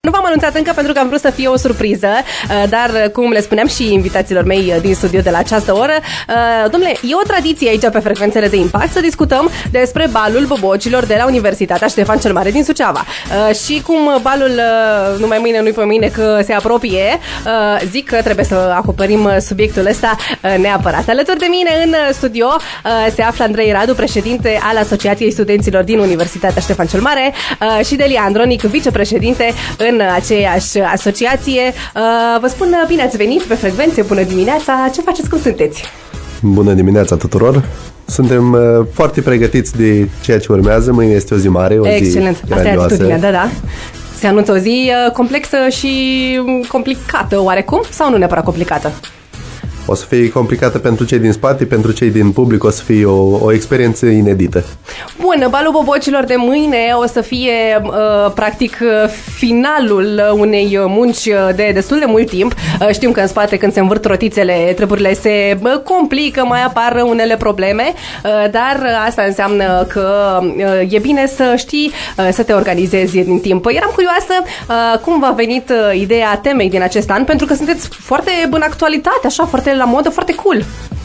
Nu v-am anunțat încă pentru că am vrut să fie o surpriză, dar cum le spuneam și invitațiilor mei din studio de la această oră, domnule, e o tradiție aici pe Frecvențele de Impact să discutăm despre balul bobocilor de la Universitatea Ștefan cel Mare din Suceava. Și cum balul nu mai mâine, nu-i pe mâine că se apropie, zic că trebuie să acoperim subiectul ăsta neapărat. Alături de mine în studio se află Andrei Radu, președinte al Asociației Studenților din Universitatea Ștefan cel Mare, și Delia Andronic, vicepreședinte în aceeași asociație. Vă spun bine ați venit pe Frecvențe, bună dimineața, ce faceți, cum sunteți? Bună dimineața tuturor! Suntem foarte pregătiți de ceea ce urmează. Mâine este o zi mare, o zi excelent, asta e atitudinea, da. Se anunță o zi complexă și complicată, oarecum? Sau nu neapărat complicată? O să fie complicată pentru cei din spate, pentru cei din public o să fie o experiență inedită. Bun, balul bobocilor de mâine o să fie practic finalul unei munci de destul de mult timp. Știm că în spate, când se învârt rotițele, treburile se complică, mai apar unele probleme, dar asta înseamnă că e bine să știi să te organizezi din timp. Eram curioasă cum v-a venit ideea temei din acest an, pentru că sunteți foarte în actualitate, așa, foarte la modă, foarte cool.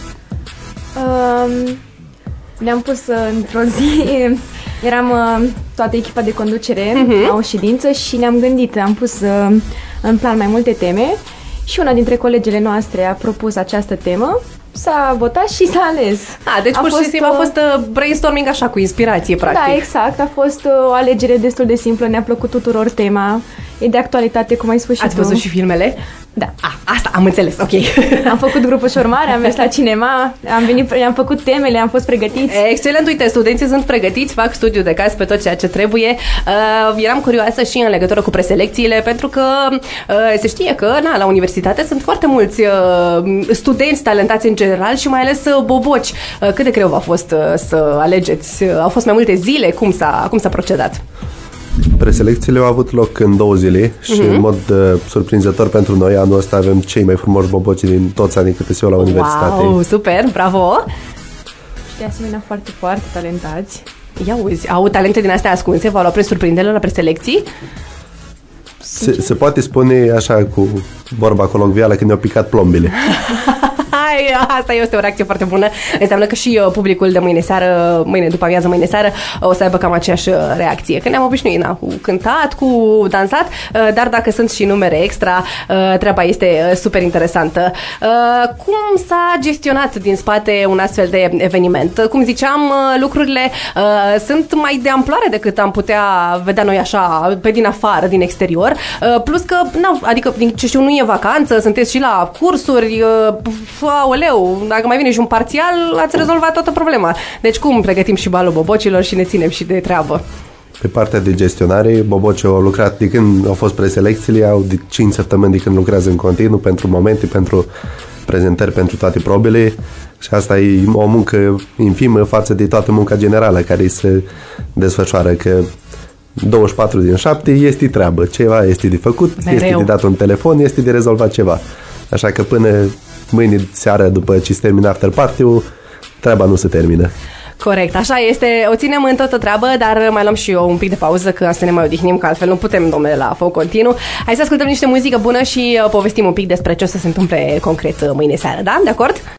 Ne-am pus într-o zi, eram toată echipa de conducere la o ședință și ne-am gândit, am pus în plan mai multe teme și una dintre colegele noastre a propus această temă, s-a votat și s-a ales. Deci pur și simplu a fost brainstorming așa, cu inspirație, practic. Da, exact, a fost o alegere destul de simplă, ne-a plăcut tuturor tema, e de actualitate, cum ai spus și tu. Ați văzut și filmele? Da. Asta am înțeles, ok. Am făcut grupușori mari, am mers la cinema, am făcut temele, am fost pregătiți. Excelent, uite, studenții sunt pregătiți, fac studiu de caz pe tot ceea ce trebuie. Eram curioasă și în legătură cu preselecțiile, pentru că se știe că la universitate sunt foarte mulți studenți talentați în general și mai ales boboci. Cât de greu v-a fost să alegeți? Au fost mai multe zile? Cum s-a procedat? Preselecțiile au avut loc în 2 zile și în mod surprinzător pentru noi, anul ăsta avem cei mai frumoși boboci din toți anii câte se iau la universitate. Wow, super, bravo! Și de asemenea foarte, foarte talentați. Ia uzi, au talente din astea ascunse? V-au luat prin surprindere la preselecții? Se poate spune așa cu vorba colocvială că ne-au picat plombile. Asta este o reacție foarte bună. Înseamnă că și publicul de mâine seară, mâine după amiază, mâine seară, o să aibă cam aceeași reacție. Că ne-am obișnuit cu cântat, cu dansat, dar dacă sunt și numere extra, treaba este super interesantă. Cum s-a gestionat din spate un astfel de eveniment? Cum ziceam, lucrurile sunt mai de amploare decât am putea vedea noi așa, pe din afară, din exterior. Plus că, adică, din ce știu, nu e vacanță, sunteți și la cursuri, aoleu, dacă mai vine și un parțial, ați rezolvat toată problema. Deci cum pregătim și balul bobocilor și ne ținem și de treabă? Pe partea de gestionare, bobocii au lucrat de când au fost preselecțiile, au de 5 săptămâni de când lucrează în continuu pentru momente, pentru prezentări, pentru toate probele și asta e o muncă infimă față de toată munca generală care se desfășoară, că 24 din 7 este treabă, ceva este de făcut, este de dat un telefon, este de rezolvat ceva. Așa că până mâine seară, după ce se termină after party-ul, treaba nu se termină. Corect, așa este, o ținem în toată treabă, dar mai luăm și eu un pic de pauză, ca să ne mai odihnim, că altfel nu putem, domnule, la foc continuu. Hai să ascultăm niște muzică bună și povestim un pic despre ce o să se întâmple concret mâine seară, da? De acord?